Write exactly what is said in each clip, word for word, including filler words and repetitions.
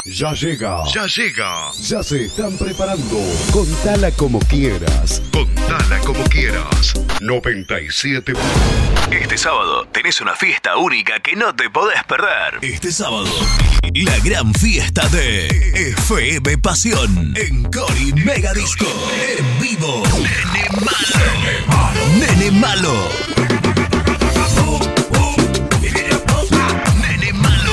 Ya llega. Ya llega. Ya se están preparando. Contala como quieras. Contala como quieras. noventa y siete. Este sábado tenés una fiesta única que no te podés perder. Este sábado, la gran fiesta de F M Pasión en Cori Mega Disco. En vivo, Nene Malo. Nene Malo. Nene Malo.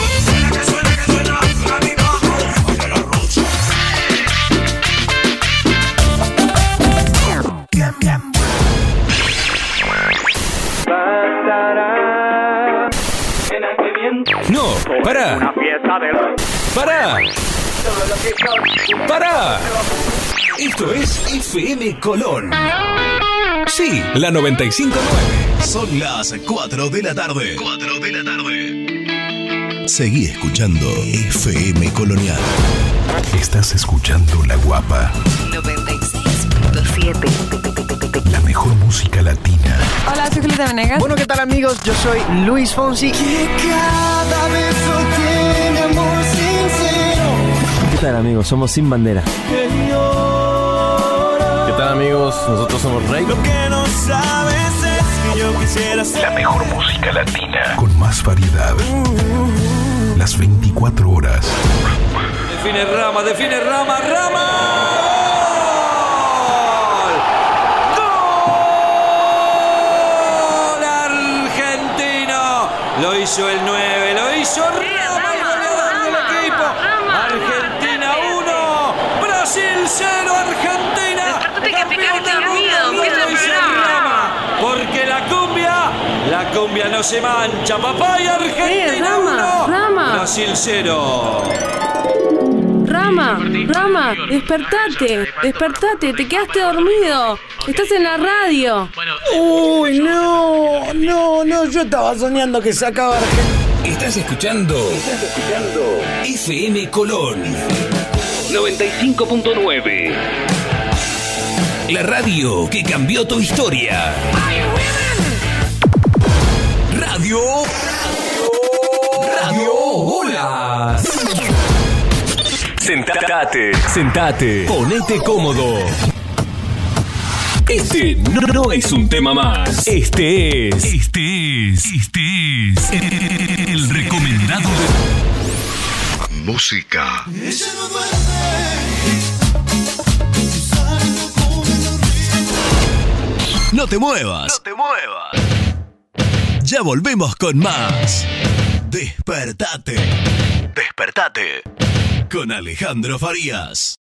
No, pará. Pará. Pará. Esto es F M Colón. Sí, la noventa y cinco punto nueve. Son las cuatro de la tarde. cuatro de la tarde. Seguí escuchando F M Colonial. Estás escuchando La Guapa. noventa y seis punto siete. La mejor música latina. Hola, soy Julieta Venegas. Bueno, ¿qué tal, amigos? Yo soy Luis Fonsi. Que cada beso tiene amor sincero. ¿Qué tal, amigos? Somos Sin Bandera. ¿Qué tal, amigos? Nosotros somos Rey. Lo que no sabes es que yo quisiera ser La mejor música latina. Con más variedad. Las veinticuatro horas. Define Rama, define Rama, Rama. Lo hizo el nueve, lo hizo Rama, el goleador del equipo. Argentina uno, Brasil cero, Argentina. Campeón del mundo, lo hizo Rama. Porque la cumbia, la cumbia no se mancha, papá, y Argentina uno, Brasil cero. Rama, Rama, despertate, despertate, te quedaste dormido. Estás en la radio. Uy, no, no, no, yo estaba soñando que sacaba Argentina. Estás escuchando, Estás escuchando F M Colón noventa y cinco punto nueve. La radio que cambió tu historia. Radio. Radio. Hola. Sentate, sentate, ponete cómodo. Este no, no es un tema más. Este es, este es, este es el, el recomendado de música. No te muevas. No te muevas. Ya volvemos con más. Despertate. Despertate. Con Alejandro Farías.